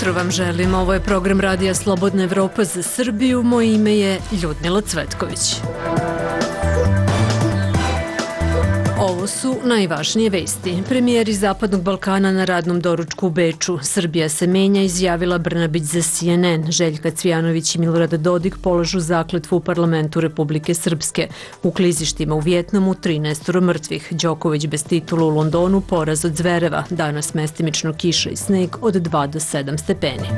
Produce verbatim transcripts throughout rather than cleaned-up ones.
jutro vam želim. Ovo je program Radija Slobodna Evropa za Srbiju. Moje ime je Ljudmila Cvetković. Ovo su najvažnije vesti. Premijeri Zapadnog Balkana na radnom doručku u Beču. Srbija se menja, izjavila Brnabić za C N N. Željka Cvijanović i Milorad Dodik polažu zakletvu u parlamentu Republike Srpske. U klizištima u Vijetnamu trinaest mrtvih. Đoković bez titula u Londonu, poraz od Zvereva. Danas mestimično kiša i sneg od dva do sedam stepeni.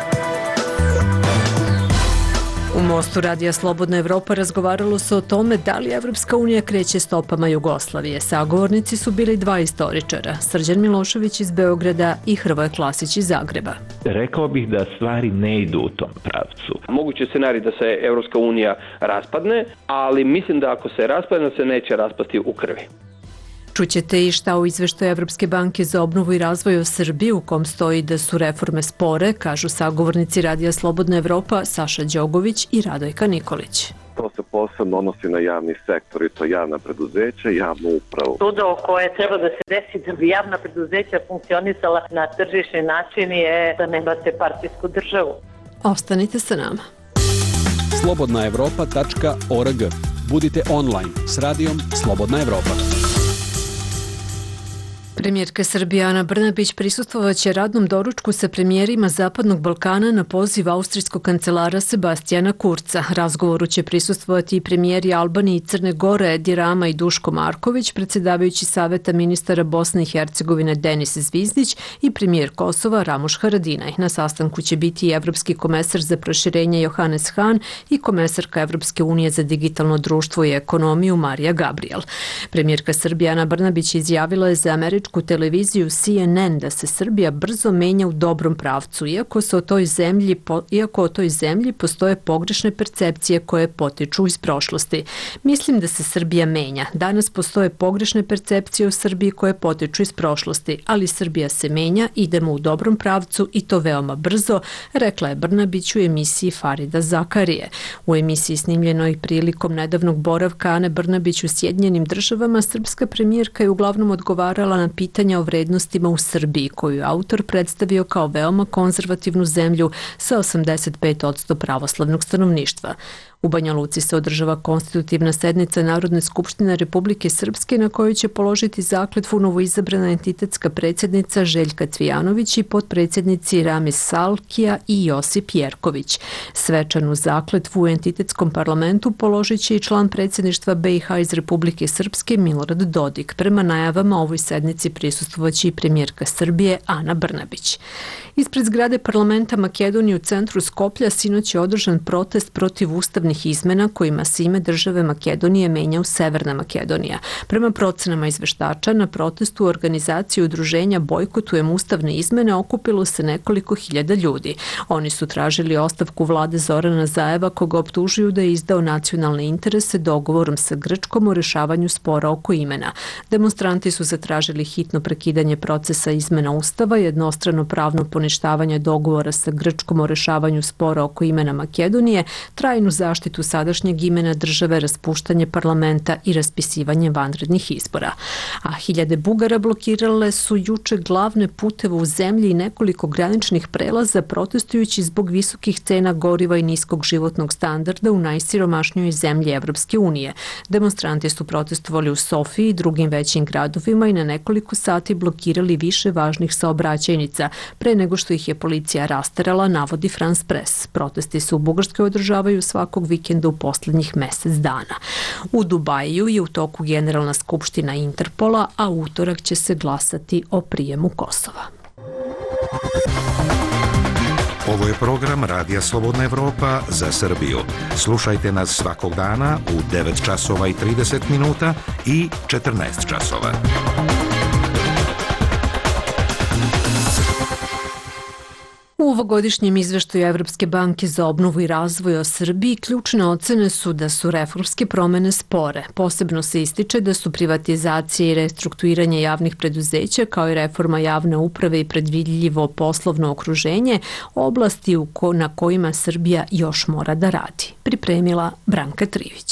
U Mostu Radija Slobodna Evropa razgovaralo se o tome da li Evropska unija kreće stopama Jugoslavije. Sagovornici su bili dva istoričara, Srđan Milošević iz Beograda i Hrvoje Klasić iz Zagreba. Rekao bih da stvari ne idu u tom pravcu. Moguće scenarij da se Evropska unija raspadne, ali mislim da ako se raspadne, se neće raspasti u krvi. Čućete i šta u izveštaju Evropske banke za obnovu i razvoj o Srbiji, u kom stoji da su reforme spore, kažu sagovornici Radija Slobodna Evropa Saša Đogović i Radojka Nikolić. To se posebno odnosi na javni sektor i to javna preduzeća i javnu upravu. Čudo koje treba da se desi da bi javna preduzeća funkcionisala na tržišni način je da nemate partijsku državu. Ostanite sa nama. slobodna evropa tačka org. Budite online s radijom Slobodna Evropa. Premijerka Srbije Ana Brnabić prisustvovaće radnom doručku sa premijerima Zapadnog Balkana na poziv austrijskog kancelara Sebastijana Kurca. Razgovoru će prisustvovati i premijeri Albanije i Crne Gore Edi Rama i Duško Marković, predsjedavajući Saveta ministara Bosne i Hercegovine Denis Zvizdić i premijer Kosova Ramuš Haradinaj. Na sastanku će biti i evropski komesar za proširenje Johannes Hahn i komesarka Evropske unije za digitalno društvo i ekonomiju Marija Gabriel. Premijerka Srbije Ana Brnabić izjavila je za američku televiziju C N N da se Srbija brzo menja u dobrom pravcu, iako se o toj zemlji, iako o toj zemlji postoje pogrešne percepcije koje potiču iz prošlosti. Mislim da se Srbija menja. Danas postoje pogrešne percepcije u Srbiji koje potiču iz prošlosti, ali Srbija se menja, idemo u dobrom pravcu i to veoma brzo, rekla je Brnabić u emisiji Farida Zakarije. U emisiji snimljenoj prilikom nedavnog boravka Ane Brnabić u Sjedinjenim državama, srpska premijerka je uglavnom odgovarala na pitanja o vrednostima u Srbiji, koju je autor predstavio kao veoma konzervativnu zemlju sa osamdeset pet posto pravoslavnog stanovništva. U Banja Luci se održava konstitutivna sednica Narodne skupštine Republike Srpske na kojoj će položiti zakletvu novoizabrana entitetska predsjednica Željka Cvijanović i potpredsjednici Ramiz Salkija i Josip Jerković. Svečanu zakletvu u entitetskom parlamentu položit će i član predsjedništva B i H iz Republike Srpske Milorad Dodik. Prema najavama ovoj sednici prisustvovaće i premijerka Srbije Ana Brnabić. Ispred zgrade parlamenta Makedonije u centru Skoplja sinoć je održan protest protiv ustavnih izmena kojima se ime države Makedonije menja u Severna Makedonija. Prema procenama izveštača, na protestu u organizaciji udruženja Bojkotujem ustavne izmene okupilo se nekoliko hiljada ljudi. Oni su tražili ostavku vlade Zorana Zajeva, koga optužuju da je izdao nacionalne interese dogovorom sa Grčkom o rešavanju spora oko imena. Demonstranti su zatražili hitno prekidanje procesa izmena ustava, jednostrano pravno poništavanje dogovora sa Grčkom o rešavanju spora oko imena Makedonije, trajnu zaštitu sadašnjeg imena države, raspuštanje parlamenta i raspisivanje vanrednih izbora. A hiljade Bugara blokirale su juče glavne puteve u zemlji i nekoliko graničnih prelaza protestujući zbog visokih cena goriva i niskog životnog standarda u najsiromašnijoj zemlji Evropske unije. Demonstranti su protestovali u Sofiji i drugim većim gradovima i na nekoliko sati blokirali više važnih saobraćajnica pre nego što ih je policija rasterala, navodi France Press. Protesti se u Bugarskoj održavaju svakog vikenda u posljednjih mesec dana. U Dubaju je u toku generalna skupština Interpola, a utorak će se glasati o prijemu Kosova. Ovo je program Radija Slobodna Evropa za Srbiju. Slušajte nas svakog dana u devet časova i trideset minuta i četrnaest časova. U ovogodišnjem izveštaju Evropske banke za obnovu i razvoj o Srbiji ključne ocene su da su reformske promene spore. Posebno se ističe da su privatizacije i restrukturiranje javnih preduzeća kao i reforma javne uprave i predvidljivo poslovno okruženje oblasti na kojima Srbija još mora da radi. Pripremila Branka Trivić.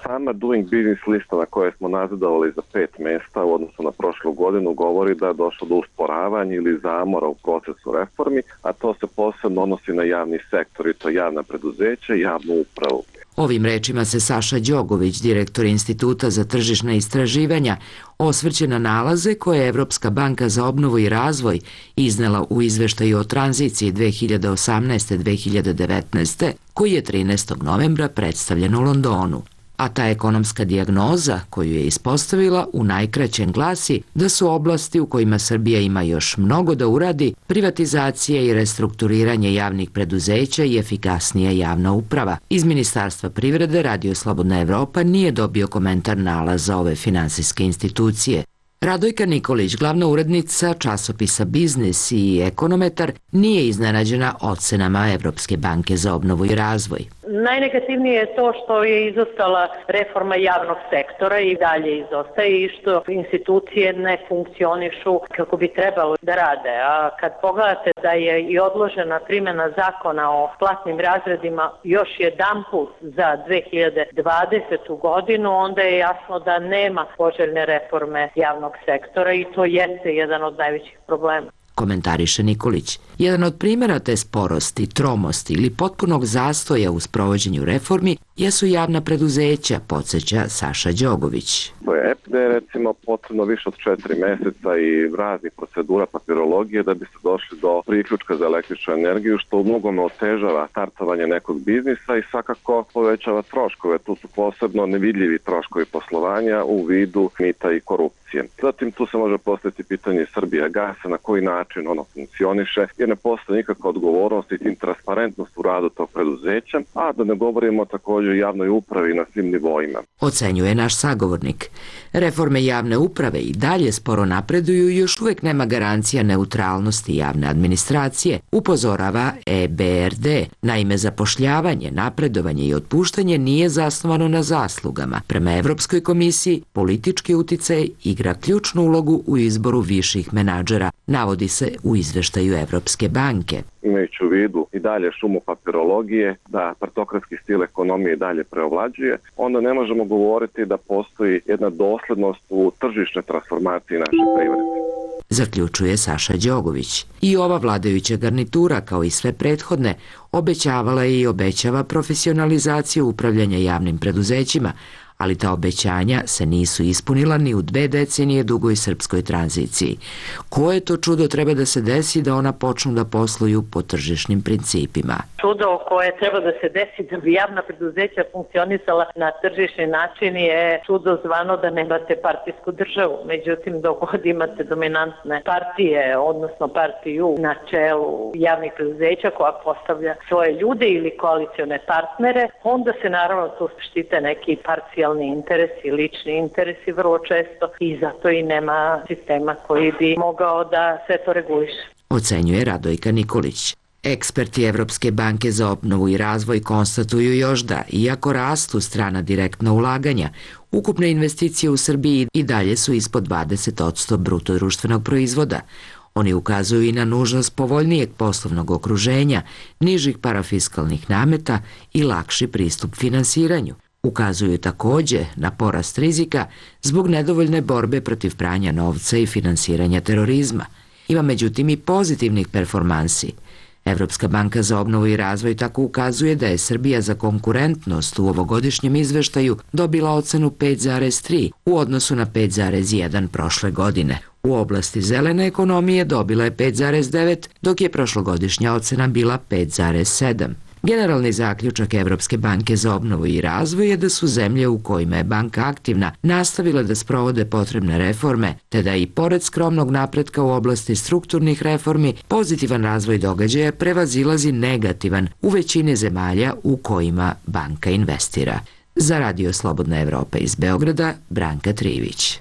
Sama Doing Business lista na kojoj smo nazadovali za pet mjesta u odnosu na prošlu godinu govori da je došlo do usporavanja ili zamora u procesu reformi, a to se posebno odnosi na javni sektor i to javna preduzeća i javnu upravu. Ovim rečima se Saša Đogović, direktor Instituta za tržišna istraživanja, osvrće na nalaze koje je Evropska banka za obnovu i razvoj iznela u izveštaju o tranziciji dve hiljade osamnaeste do dve hiljade devetnaeste. koji je trinaestog novembra predstavljen u Londonu. A ta ekonomska dijagnoza koju je ispostavila u najkraćem glasi da su oblasti u kojima Srbija ima još mnogo da uradi privatizacija i restrukturiranje javnih preduzeća i efikasnija javna uprava. Iz Ministarstva privrede Radio Slobodna Evropa nije dobio komentar nalaza ove finansijske institucije. Radojka Nikolić, glavna urednica časopisa Biznis i ekonometar, nije iznenađena ocenama Evropske banke za obnovu i razvoj. Najnegativnije je to što je izostala reforma javnog sektora i dalje izostaje i što institucije ne funkcionišu kako bi trebalo da rade. A kad pogledate da je i odložena primjena zakona o platnim razredima još jedanput za dve hiljade dvadesetu godinu, onda je jasno da nema poželjne reforme javnog sektora i to jeste jedan od najvećih problema. Komentariše Nikolić. Jedan od primjera te sporosti, tromosti ili potpunog zastoja u sprovođenju reformi jesu javna preduzeća, podsjeća Saša Đogović. E P D je recimo potrebno više od četiri mjeseca i raznih procedura papirologije da bi se došli do priključka za električnu energiju, što u mnogome otežava startovanje nekog biznisa i svakako povećava troškove. Tu su posebno nevidljivi troškovi poslovanja u vidu mita i korupcije. Zatim tu se može postaviti pitanje Srbija gasa, na koji način ono funkcioniše, jer ne postoji nikakva odgovornost i transparentnost u radu tog preduzeća, a da ne govorimo također o javnoj upravi na svim nivoima. Ocenjuje naš sagovornik. Reforme javne uprave i dalje sporo napreduju i još uvijek nema garancija neutralnosti javne administracije, upozorava E B R D. Naime, zapošljavanje, napredovanje i otpuštanje nije zasnovano na zaslugama. Prema Evropskoj komisiji, politički uticaj igra ključnu ulogu u izboru viših menadžera, navodi se u izveštaju Evropske banke. Imajući u vidu i dalje šumu papirologije, da partokratski stil ekonomije dalje preovlađuje, onda ne možemo govoriti da postoji jedna doslednost u tržišnoj transformaciji naše privrede. Zaključuje Saša Đogović. I ova vladajuća garnitura, kao i sve prethodne, obećavala je i obećava profesionalizaciju upravljanja javnim preduzećima, ali ta obećanja se nisu ispunila ni u dve decenije dugoj srpskoj tranziciji. Koje to čudo treba da se desi da ona počnu da posluju po tržišnim principima? Čudo koje treba da se desi da bi javna preduzeća funkcionisala na tržišni način je čudo zvano da nemate partijsku državu. Međutim, dok god imate dominantne partije, odnosno partiju na čelu javnih preduzeća koja postavlja svoje ljude ili koalicione partnere, onda se naravno tu štite neki parcijalni interesi, lični interesi vrlo često i zato i nema sistema koji bi mogao da sve to reguliše. Ocenjuje Radojka Nikolić. Eksperti Evropske banke za obnovu i razvoj konstatuju još da, iako rastu strana direktna ulaganja, ukupne investicije u Srbiji i dalje su ispod dvadeset posto bruto društvenog proizvoda. Oni ukazuju i na nužnost povoljnijeg poslovnog okruženja, nižih parafiskalnih nameta i lakši pristup finansiranju. Ukazuju također na porast rizika zbog nedovoljne borbe protiv pranja novca i finansiranja terorizma. Ima međutim i pozitivnih performansi. Evropska banka za obnovu i razvoj tako ukazuje da je Srbija za konkurentnost u ovogodišnjem izveštaju dobila ocenu pet zarez tri u odnosu na pet zarez jedan prošle godine. U oblasti zelene ekonomije dobila je pet zarez devet, dok je prošlogodišnja ocena bila pet zarez sedam. Generalni zaključak Evropske banke za obnovu i razvoj je da su zemlje u kojima je banka aktivna nastavile da sprovode potrebne reforme, te da i pored skromnog napretka u oblasti strukturnih reformi, pozitivan razvoj događaja prevazilazi negativan u većini zemalja u kojima banka investira. Za Radio Slobodna Evropa iz Beograda, Branka Trivić.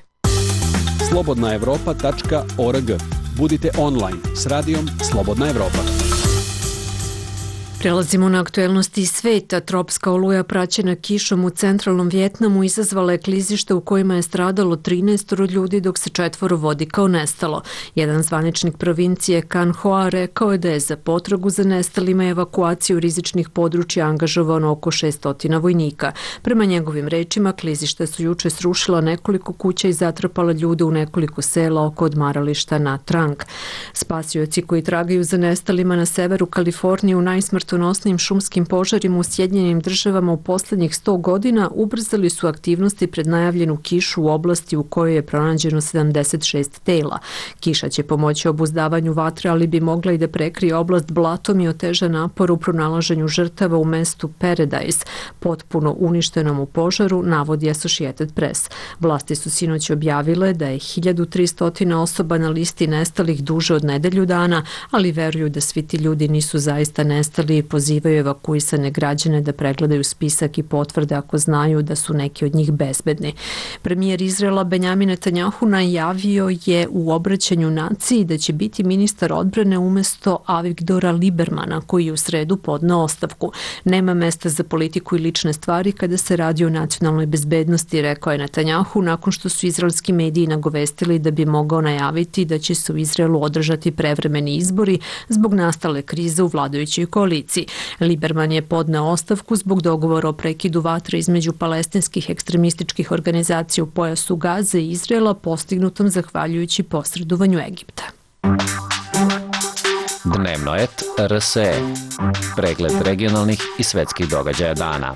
slobodna evropa tačka org. Budite online s radijom Slobodna Evropa. Prelazimo na aktuelnosti iz sveta. Tropska oluja praćena kišom u centralnom Vjetnamu izazvala je klizište u kojima je stradalo trinaest ljudi dok se četvoro vodi kao nestalo. Jedan zvaničnik provincije Can Hoa rekao je da je za potragu za nestalima i evakuaciju rizičnih područja angažovano oko šesnaest vojnika. Prema njegovim rečima, klizište su juče srušila nekoliko kuća i zatrpala ljude u nekoliko sela oko odmarališta na Trang. Spasioci koji tragaju za nestalima na severu Kalifornije u najsmrtonosnijim šumskim požarima u Sjedinjenim državama u posljednjih sto godina ubrzali su aktivnosti pred najavljenu kišu u oblasti u kojoj je pronađeno sedamdeset šest tela. Kiša će pomoći obuzdavanju vatre, ali bi mogla i da prekrije oblast blatom i oteža napor u pronalaženju žrtava u mestu Paradise, potpuno uništenom u požaru, navodi Associated Press. Vlasti su sinoć objavile da je hiljadu tristo osoba na listi nestalih duže od nedelju dana, ali veruju da svi ti ljudi nisu zaista nestali i pozivaju evakuisane građane da pregledaju spisak i potvrde ako znaju da su neki od njih bezbedni. Premijer Izraela Benjamin Netanjahu najavio je u obraćanju naciji da će biti ministar odbrane umesto Avigdora Libermana, koji je u sredu podneo ostavku. Nema mesta za politiku i lične stvari kada se radi o nacionalnoj bezbednosti, rekao je Netanjahu nakon što su izraelski mediji nagovestili da bi mogao najaviti da će se u Izraelu održati prevremeni izbori zbog nastale krize u vladajućoj koaliciji. Liberman je podneo ostavku zbog dogovora o prekidu vatre između palestinskih ekstremističkih organizacija u pojasu Gaze i Izraela postignutom zahvaljujući posredovanju Egipta. Dnevno et R S E. Pregled regionalnih i svetskih događaja dana.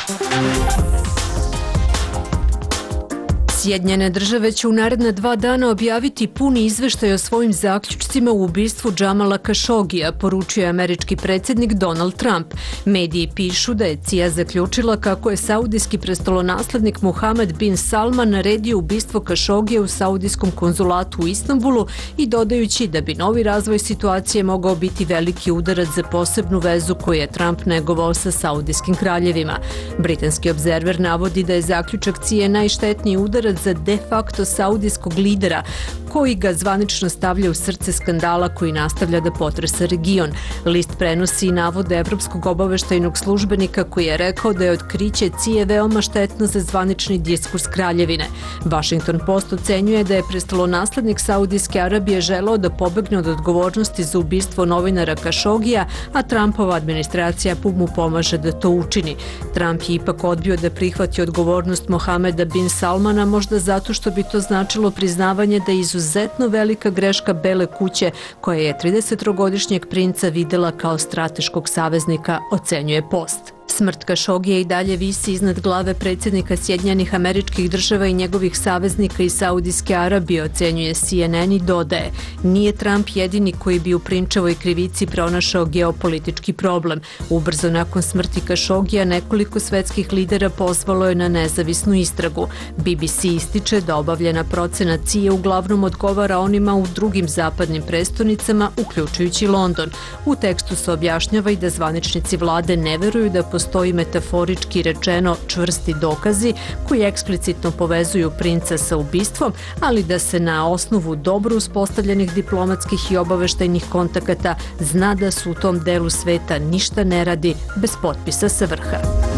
Sjedinjene države će u naredna dva dana objaviti puni izveštaj o svojim zaključcima u ubistvu Džamala Kašogija, poručuje američki predsjednik Donald Trump. Mediji pišu da je C I A zaključila kako je saudijski prestolonaslednik Mohamed bin Salman naredio ubistvo Kašogija u saudijskom konzulatu u Istanbulu i dodajući da bi novi razvoj situacije mogao biti veliki udarac za posebnu vezu koju je Trump negovao sa saudijskim kraljevima. Britanski obzerver navodi da je zaključak C I A najštetniji udarac za de facto saudijskog lidera, koji ga zvanično stavlja u srce skandala koji nastavlja da potresa region. List prenosi i navode evropskog obaveštajnog službenika koji je rekao da je otkriće C I A veoma štetno za zvanični diskurs kraljevine. Washington Post ocenjuje da je prestolonaslednik Saudijske Arabije želeo da pobegne od odgovornosti za ubistvo novinara Kašogija, a Trumpova administracija mu pomaže da to učini. Trump je ipak odbio da prihvati odgovornost Mohameda bin Salmana, možda zato što bi to značilo priznavanje da je izuzetno velika greška Bele kuće, koja je tridesetogodišnjeg princa videla kao strateškog saveznika, ocenjuje Post. Smrt Kašogija i dalje visi iznad glave predsjednika Sjedinjenih Američkih Država i njegovih saveznika iz Saudijske Arabije, ocenjuje C N N i dodaje: nije Trump jedini koji bi u prinčevoj krivici pronašao geopolitički problem. Ubrzo nakon smrti Kašogija nekoliko svetskih lidera pozvalo je na nezavisnu istragu. B B C ističe da obavljena procena C I A uglavnom odgovara onima u drugim zapadnim prestonicama, uključujući London. U tekstu se objašnjava i da zvaničnici vlade ne veruju da postoji metaforički rečeno čvrsti dokazi koji eksplicitno povezuju princa sa ubistvom, ali da se na osnovu dobro uspostavljenih diplomatskih i obaveštajnih kontakata zna da su u tom delu sveta ništa ne radi bez potpisa sa vrha.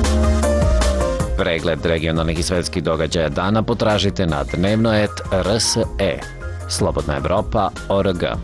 Pregled regionalnih i svetskih događaja dana potražite na dnevno et R S E. Slobodna Evropa O R G.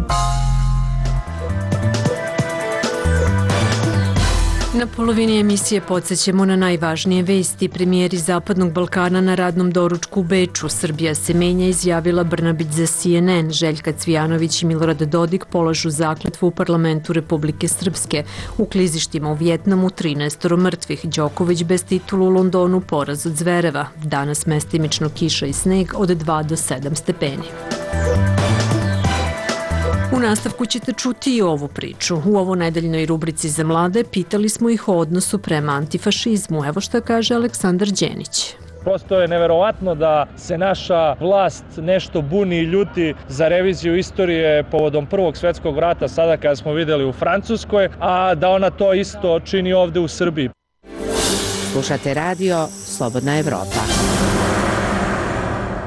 Na polovini emisije podsjećamo na najvažnije vesti. Premijeri Zapadnog Balkana na radnom doručku u Beču. Srbija se menja, izjavila Brnabić za C N N. Željka Cvijanović i Milorad Dodik polažu zakletvu u parlamentu Republike Srpske. U klizištima u Vjetnamu trinaest mrtvih. Đoković bez titulu u Londonu, poraz od Zvereva. Danas mestimično kiša i sneg od dva do sedam stepeni. U nastavku ćete čuti i ovu priču. U ovo nedeljnoj rubrici za mlade pitali smo ih o odnosu prema antifašizmu. Evo šta kaže Aleksandar Đenić. Prosto je neverovatno da se naša vlast nešto buni i ljuti za reviziju istorije povodom Prvog svjetskog rata, sada kada smo videli u Francuskoj, a da ona to isto čini ovde u Srbiji. Slušate radio Slobodna Evropa.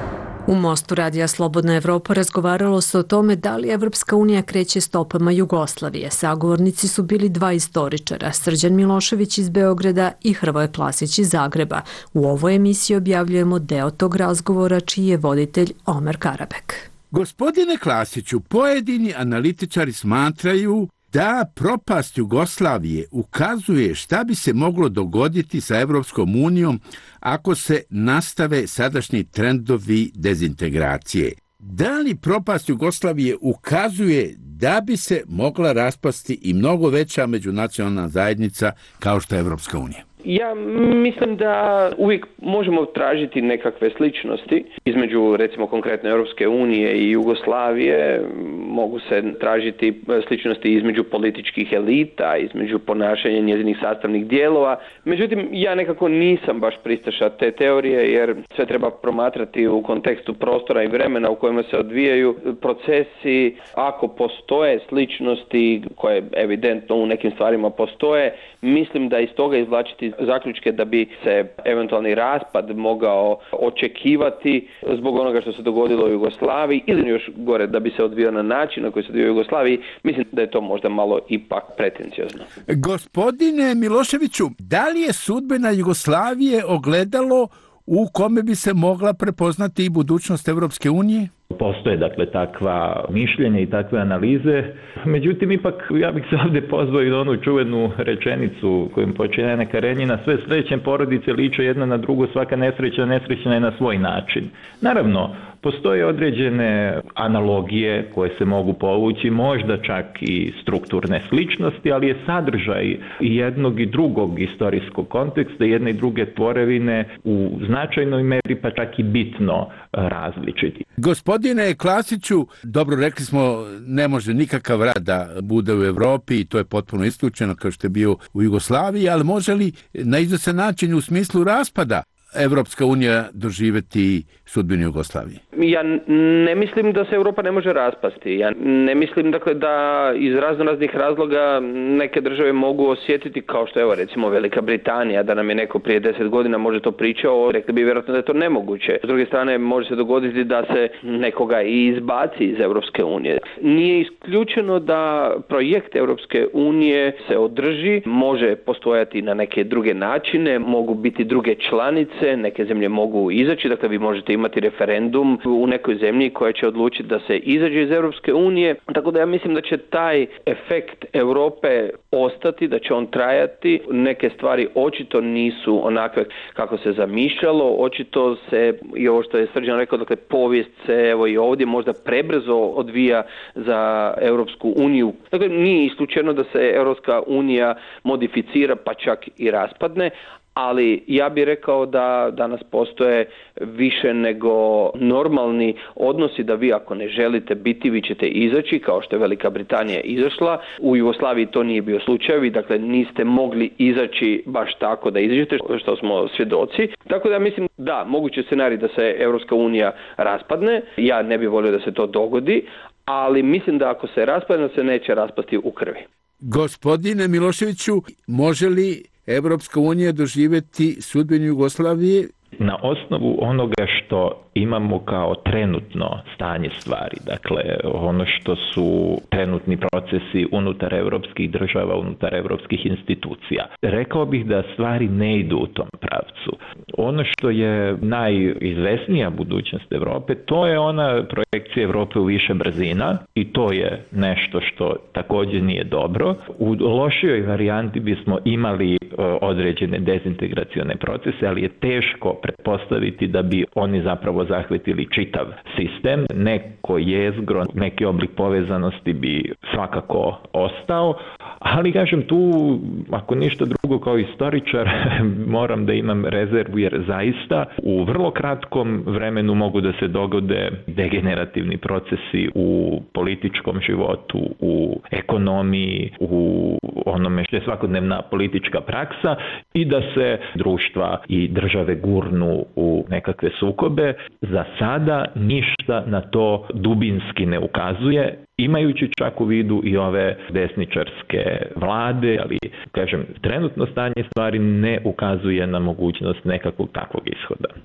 U Mostu radija Slobodna Evropa razgovaralo se o tome da li Evropska unija kreće stopama Jugoslavije. Sagovornici su bili dva istoričara, Srđan Milošević iz Beograda i Hrvoje Klasić iz Zagreba. U ovoj emisiji objavljujemo deo tog razgovora čiji je voditelj Omer Karabek. Gospodine Klasiću, pojedini analitičari smatraju da propast Jugoslavije ukazuje šta bi se moglo dogoditi sa Evropskom unijom ako se nastave sadašnji trendovi dezintegracije. Da li propast Jugoslavije ukazuje da bi se mogla raspasti i mnogo veća međunacionalna zajednica kao što je Evropska unija? Ja mislim da uvijek možemo tražiti nekakve sličnosti između, recimo, konkretno Europske unije i Jugoslavije. Mogu se tražiti sličnosti između političkih elita, između ponašanja njezinih sastavnih dijelova. Međutim, ja nekako nisam baš pristaša te teorije, jer sve treba promatrati u kontekstu prostora i vremena u kojima se odvijaju procesi. Ako postoje sličnosti koje evidentno u nekim stvarima postoje, mislim da iz toga izvlačiti zaključke da bi se eventualni raspad mogao očekivati zbog onoga što se dogodilo u Jugoslaviji ili još gore da bi se odvio na način na koji se odvio u Jugoslaviji, mislim da je to možda malo ipak pretenciozno. Gospodine Miloševiću, da li je sudbina Jugoslavije ogledalo u kome bi se mogla prepoznati i budućnost Evropske unije? Postoje dakle takva mišljenja i takve analize, međutim ipak ja bih se ovdje pozvao i na onu čuvenu rečenicu kojom počinje Ana Karenjina: sve srećne porodice liče jedna na drugu, svaka nesreća nesrećna je na svoj način. Naravno, postoje određene analogije koje se mogu povući, možda čak i strukturne sličnosti, ali je sadržaj jednog i drugog istorijskog konteksta, jedne i druge tvorevine u značajnoj meri pa čak i bitno različiti. Gospodine Klasiću, dobro rekli smo, ne može nikakav rat da bude u Evropi i to je potpuno isključeno kao što je bio u Jugoslaviji, ali može li na izvestan način u smislu raspada Evropska unija doživjeti sudbinu Jugoslavije? Ja ne mislim da se Europa ne može raspasti. Ja ne mislim dakle da iz raznoraznih razloga neke države mogu osjetiti, kao što je evo recimo Velika Britanija, da nam je neko prije deset godina može to pričao, rekli bi vjerojatno da je to nemoguće. S druge strane, može se dogoditi da se nekoga i izbaci iz Europske unije. Nije isključeno da projekt Europske unije se održi, može postojati na neke druge načine, mogu biti druge članice, neke zemlje mogu izaći, dakle vi možete imati referendum u nekoj zemlji koja će odlučiti da se izađe iz Europske unije, tako da ja mislim da će taj efekt Europe ostati, da će on trajati. Neke stvari očito nisu onakve kako se zamišljalo, očito se, i ovo što je Srđan rekao, dakle povijest se evo i ovdje možda prebrzo odvija za Europsku uniju. Dakle, nije isključeno da se Europska unija modificira pa čak i raspadne, ali ja bih rekao da danas postoje više nego normalni odnosi da vi ako ne želite biti, vi ćete izaći, kao što je Velika Britanija izašla. U Jugoslaviji to nije bio slučaj, vi dakle niste mogli izaći baš tako da izađete, što smo svjedoci. Tako da mislim da, moguće scenarij da se Europska unija raspadne, ja ne bih volio da se to dogodi, ali mislim da ako se raspadne, se neće raspasti u krvi. Gospodine Miloševiću, može li Evropska unija doživjeti sudbinu Jugoslavije? Na osnovu onoga što imamo kao trenutno stanje stvari, dakle ono što su trenutni procesi unutar evropskih država, unutar evropskih institucija, rekao bih da stvari ne idu u tom pravcu. Ono što je najizvesnija budućnost Evrope, to je ona projekcija Evrope u više brzina i to je nešto što također nije dobro. U lošijoj varijanti bismo imali određene dezintegracione procese, ali je teško pretpostaviti da bi oni zapravo zahvatili čitav sistem. Neko jezgro, neki oblik povezanosti bi svakako ostao, ali kažem tu, ako ništa drugo kao istoričar, moram da imam rezervu jer zaista u vrlo kratkom vremenu mogu da se dogode degenerativni procesi u političkom životu, u ekonomiji, u onome što je svakodnevna politička praksa i da se društva i države gurnu u nekakve sukobe. Za sada ništa na to dubinski ne ukazuje, imajući čak u vidu i ove desničarske vlade, ali kažem, trenutno stanje stvari ne ukazuje na mogućnost nekakvog takvog ishoda.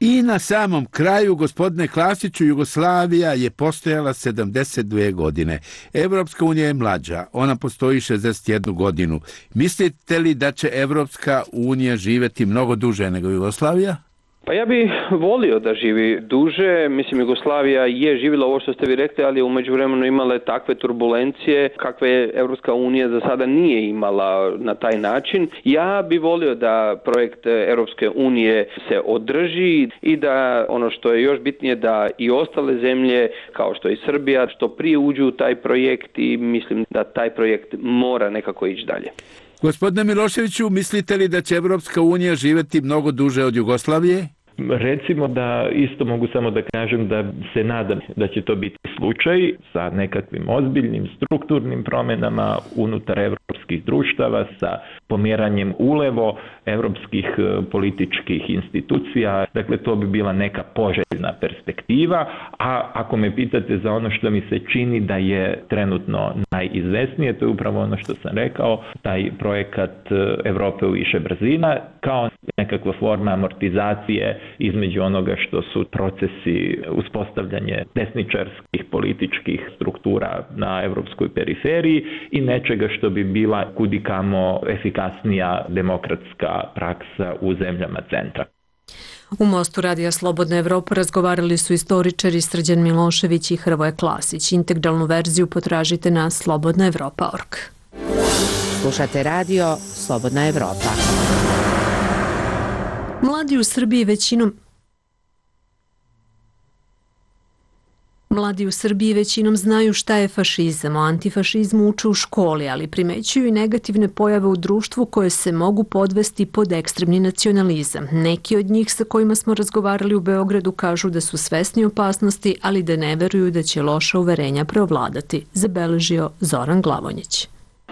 I na samom kraju, gospodine Klasiću, Jugoslavija je postojala sedamdeset dve godine. Evropska unija je mlađa, ona postoji šezdeset jednu godinu. Mislite li da će Evropska unija živjeti mnogo duže nego Jugoslavija? Pa ja bih volio da živi duže, mislim Jugoslavija je živjela ovo što ste vi rekli, ali je u međuvremenu imala takve turbulencije kakve Evropska unija za sada nije imala na taj način. Ja bih volio da projekt Evropske unije se održi i da ono što je još bitnije da i ostale zemlje kao što je i Srbija što prije uđu u taj projekt i mislim da taj projekt mora nekako ići dalje. Gospodine Miloševiću, mislite li da će Evropska unija živjeti mnogo duže od Jugoslavije? Recimo da isto mogu samo da kažem da se nadam da će to biti slučaj sa nekakvim ozbiljnim strukturnim promjenama unutar evropskih društava, sa pomjeranjem ulevo evropskih političkih institucija. Dakle, to bi bila neka poželjna perspektiva, a ako me pitate za ono što mi se čini da je trenutno najizvesnije, to je upravo ono što sam rekao, taj projekat Evrope u više brzina, kao nekakva forma amortizacije između onoga što su procesi uspostavljanje desničarskih političkih struktura na evropskoj periferiji i nečega što bi bila kudikamo efikasnija demokratska praksa u zemljama centra. U Mostu Radija Slobodna Evropa razgovarali su istoričari Srđan Milošević i Hrvoje Klasić. Integralnu verziju potražite na slobodna evropa tačka org. Slušate radio Slobodna Evropa. Mladi u Srbiji većinom Mladi u Srbiji većinom znaju šta je fašizam, o antifašizmu uče u školi, ali primećuju i negativne pojave u društvu koje se mogu podvesti pod ekstremni nacionalizam. Neki od njih sa kojima smo razgovarali u Beogradu kažu da su svesni opasnosti, ali da ne veruju da će loša uverenja preovladati, zabeležio Zoran Glavonjić.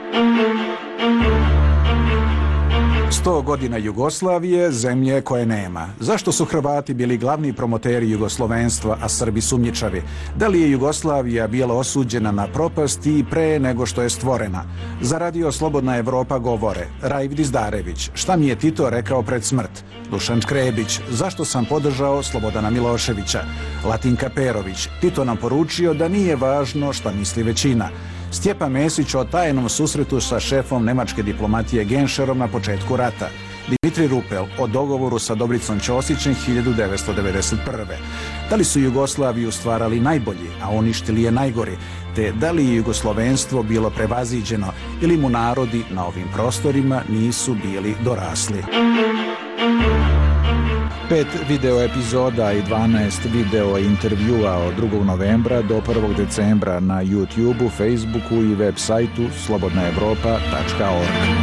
Sto godina Jugoslavije, zemlje koje nema. Zašto su Hrvati bili glavni promoteri jugoslovenstva, a Srbi sumnjičavi? Da li je Jugoslavija bila osuđena na propast i pre nego što je stvorena? Za radio Slobodna Evropa govore Rajv Dizdarević, šta mi je Tito rekao pred smrt? Dušan Škrebić, zašto sam podržao Slobodana Miloševića? Latinka Perović, Tito nam poručio da nije važno šta misli većina. Stjepan Mesić o tajnom susretu sa šefom nemačke diplomatije Genšerom na početku rata. Dimitri Rupel o dogovoru sa Dobricom Ćosićem hiljadu devetsto devedeset prve. Da li su Jugoslaviju stvarali najbolji, a uništili je najgori, te da li je jugoslovenstvo bilo prevaziđeno ili mu narodi na ovim prostorima nisu bili dorasli. Pet video epizoda i dvanaest video intervjua od drugog novembra do prvog decembra na YouTubeu, Facebooku i web sajtu slobodna evropa tačka org.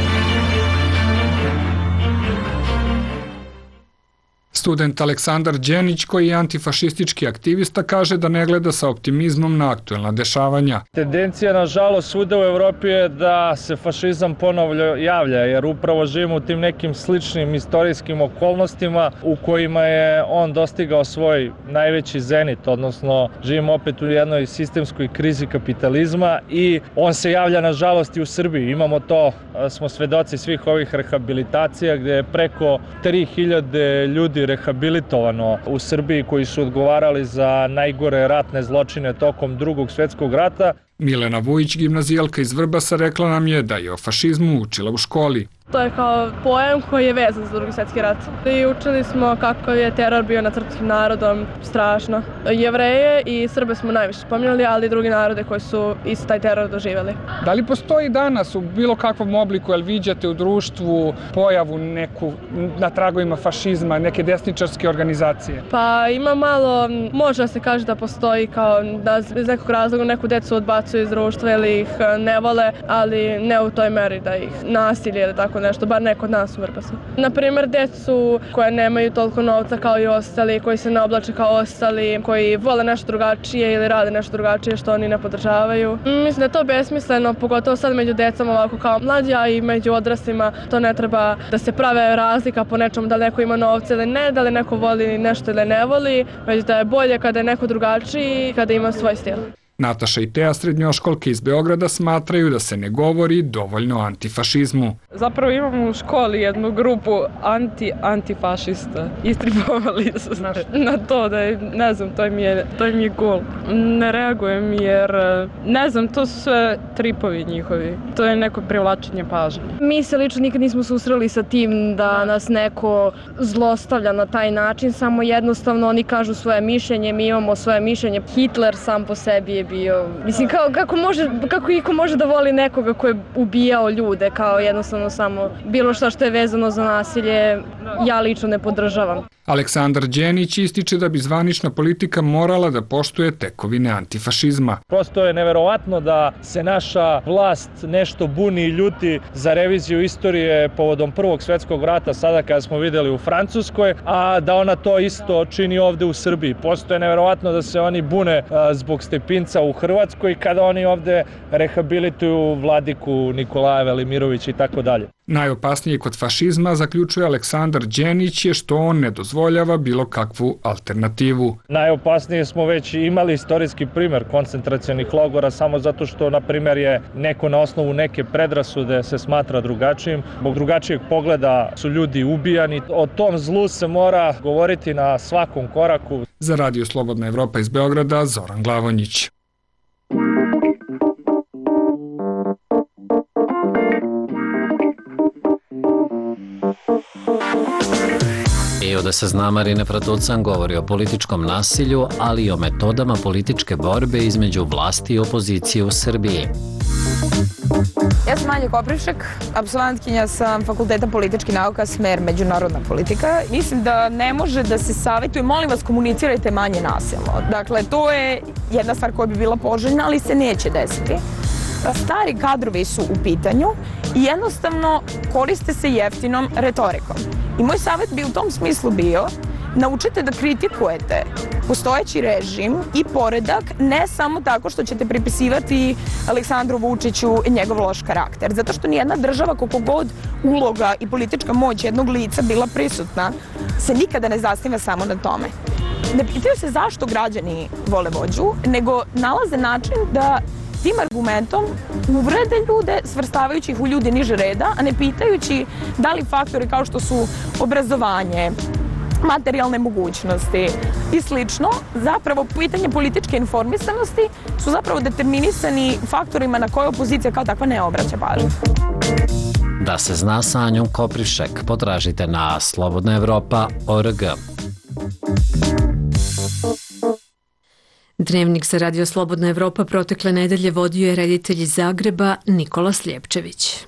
Student Aleksandar Đenić, koji je antifašistički aktivista, kaže da ne gleda sa optimizmom na aktuelna dešavanja. Tendencija, nažalost, svuda u Evropi je da se fašizam ponovno javlja, jer upravo živimo u tim nekim sličnim istorijskim okolnostima u kojima je on dostigao svoj najveći zenit, odnosno živimo opet u jednoj sistemskoj krizi kapitalizma i on se javlja, nažalost, i u Srbiji. Imamo to, smo svedoci svih ovih rehabilitacija gdje je preko tri hiljade ljudi rehabilitovano u Srbiji koji su odgovarali za najgore ratne zločine tokom Drugog svjetskog rata. Milena Vujić, gimnazijalka iz Vrbasa, rekla nam je da je o fašizmu učila u školi. To je kao pojam koji je vezan za Drugi svjetski rat. I učili smo kako je teror bio nad srpskim narodom, strašno. Jevreje i Srbe smo najviše spominjali, ali i drugi narode koji su isto taj teror doživjeli. Da li postoji danas u bilo kakvom obliku, jel viđate u društvu pojavu neku na tragovima fašizma, neke desničarske organizacije? Pa ima malo, može se kaže da postoji kao da iz nekog razloga neku decu odbacuju iz društva ili ih ne vole, ali ne u toj meri da ih nasilje ili tako nešto, bar ne kod nas u Vrbasu. Naprimer, decu koje nemaju toliko novca kao i ostali, koji se ne oblače kao ostali, koji vole nešto drugačije ili rade nešto drugačije što oni ne podržavaju. Mislim da je to besmisleno, pogotovo sad među decom ovako kao mlađi, a i među odraslima. To ne treba da se prave razlika po nečemu, da li neko ima novca ili ne, da li neko voli nešto ili ne voli, već da je bolje kada je neko drugačiji, kada ima svoj stil. Nataša i Teja, srednjoškolke iz Beograda, smatraju da se ne govori dovoljno o antifašizmu. Zapravo imamo u školi jednu grupu anti-antifašista. Istripovali su na to da je, ne znam, to mi je, to mi je cool. Ne reagujem jer, ne znam, to su sve tripovi njihovi. To je neko privlačenje pažnje. Mi se lično nikad nismo susreli sa tim da nas neko zlostavlja na taj način, samo jednostavno oni kažu svoje mišljenje, mi imamo svoje mišljenje. Hitler sam po sebi je bio, mislim, kao, kako, može, kako iko može da voli nekoga ko je ubijao ljude, kao jednostavno samo bilo šta što je vezano za nasilje, ja lično ne podržavam. Aleksandar Đenić ističe da bi zvanična politika morala da poštuje tekovine antifašizma. Prosto je neverovatno da se naša vlast nešto buni i ljuti za reviziju istorije povodom Prvog svetskog rata, sada kada smo videli u Francuskoj, a da ona to isto čini ovde u Srbiji. Prosto je neverovatno da se oni bune zbog Stepinca u Hrvatskoj kada oni ovde rehabilituju vladiku Nikolaja Velimirovića i tako dalje. Najopasnije kod fašizma, zaključuje Aleksandar Đenić, je što on ne dozvoljava bilo kakvu alternativu. Najopasnije smo već imali istorijski primer koncentracionih logora samo zato što, na primjer, je neko na osnovu neke predrasude se smatra drugačijim. Zbog drugačijeg pogleda su ljudi ubijani. O tom zlu se mora govoriti na svakom koraku. Za Radio Slobodna Evropa iz Beograda, Zoran Glavonjić. I ovde se zna Marina Fratucan govori o političkom nasilju, ali i o metodama političke borbe između vlasti i opozicije u Srbiji. Ja sam Anja Koprišek, apsolventkinja sam Fakulteta političkih nauka, smer međunarodna politika. Mislim da ne može da se savjetuje, molim vas, komunicirajte manje nasilno. Dakle, to je jedna stvar koja bi bila poželjna, ali se neće desiti. Stari kadrovi su u pitanju i jednostavno koriste se jeftinom retorikom. I moj savjet bi u tom smislu bio: naučite da kritikujete postojeći režim i poredak, ne samo tako što ćete pripisivati Aleksandru Vučiću njegov loš karakter. Zato što nijedna država, koliko god uloga i politička moć jednog lica bila prisutna, se nikada ne zasniva samo na tome. Ne pitaju se zašto građani vole vođu, nego nalaze način da tim argumentom uvrede ljude, svrstavajući ih u ljude niže reda, a ne pitajući da li faktori kao što su obrazovanje, materijalne mogućnosti i slično, zapravo pitanje političke informisanosti su zapravo determinisani faktorima na koje opozicija kao takva ne obraća pažnju. Da se zna sa Anjom Koprišek, potražite na slobodna evropa tačka org. Dnevnik za Radio Slobodna Evropa protekle nedelje vodio je reditelj iz Zagreba Nikola Sljepčević.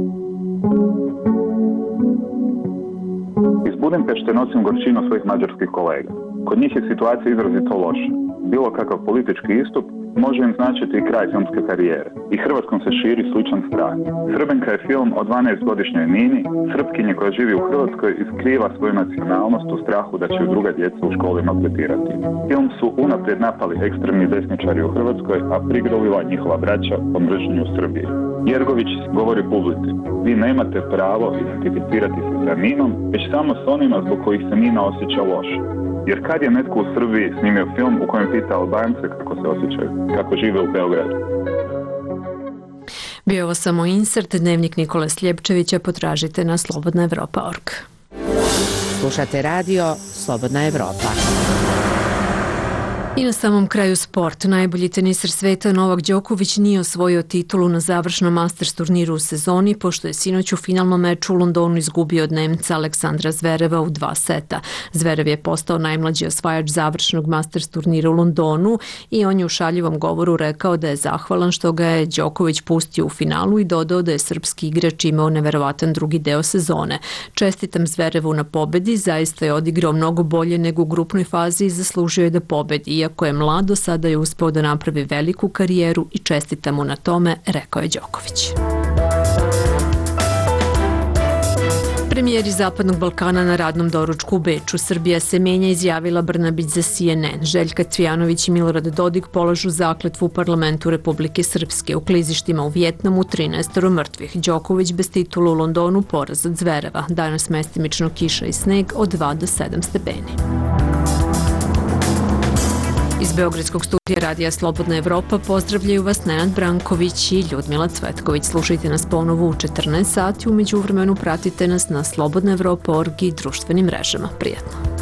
Iz Budimpešte nosim gorčinu svojih mađarskih kolega. Kod njih je situacija izrazito loša. Bilo kakav politički istup može im značiti i kraj filmske karijere. I Hrvatskom se širi sličan strah. Srbenka je film o dvanaestogodišnjoj Nini, Srpkinje koja živi u Hrvatskoj i skriva svoju nacionalnost u strahu da će ju druga djeca u školi maltretirati. Film su unaprijed napali ekstremni desničari u Hrvatskoj, a prigrlila njihova braća po mržnju u Srbiji. Jergović govori publici: vi nemate pravo identificirati se sa Ninom, već samo s onima zbog kojih se Nina osjeća loše. Jer kad je netko u Srbiji snimio film u kojem pita Albance kako se osjećaju, kako žive u Beogradu? Bio ovo samo insert, dnevnik Nikole Sljepčevića, potražite na slobodna evropa tačka org. Slušate radio Slobodna Evropa. I na samom kraju sport. Najbolji teniser sveta Novak Đoković nije osvojio titulu na završnom Masters turniru u sezoni, pošto je sinoć u finalnom meču u Londonu izgubio od Nemca Aleksandra Zvereva u dva seta. Zverev je postao najmlađi osvajač završnog Masters turnira u Londonu i on je u šaljivom govoru rekao da je zahvalan što ga je Đoković pustio u finalu i dodao da je srpski igrač imao neverovatan drugi deo sezone. Čestitam Zverevu na pobedi, zaista je odigrao mnogo bolje nego u grupnoj fazi i zaslužio je da pobedi. Iako je mlado, sada je uspeo da napravi veliku karijeru i čestita mu na tome, rekao je Đoković. Premijeri Zapadnog Balkana na radnom doručku u Beču. Srbija se menja, izjavila Brnabić za C N N. Željka Cvijanović i Milorad Dodik polažu zakletvu u parlamentu Republike Srpske. U klizištima u Vjetnamu trinaestoro mrtvih. Đoković bez titula u Londonu, poraz od Zvereva. Danas mestimično kiša i sneg od dva do sedam stepeni. Iz Beogradskog studija Radija Slobodna Evropa pozdravljaju vas Nenad Branković i Ljudmila Cvetković. Slušajte nas ponovo u četrnaest sati, u međuvremenu pratite nas na slobodna evropa tačka org i društvenim mrežama. Prijetno!